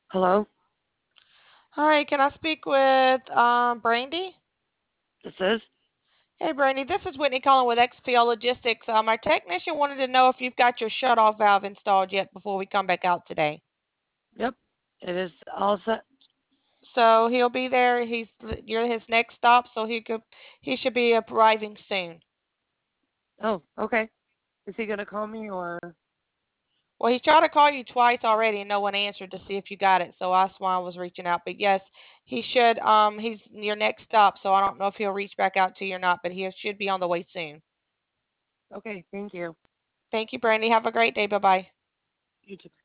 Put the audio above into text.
Hello, Hi, can I speak with Brandy? this is. Hey, Brandy, this is Whitney calling with XPO Logistics. Our technician wanted to know if you've got your shutoff valve installed yet before we come back out today. Yep, it is all set. So he'll be there. You're his next stop, so he should be arriving soon. Oh, okay. Is he gonna call me or? Well, he's tried to call you twice already and no one answered to see if you got it, so that's why I was reaching out. But yes, he should. He's your next stop, so I don't know if he'll reach back out to you or not, but he should be on the way soon. Okay, thank you. Thank you, Brandy. Have a great day. Bye bye. You too.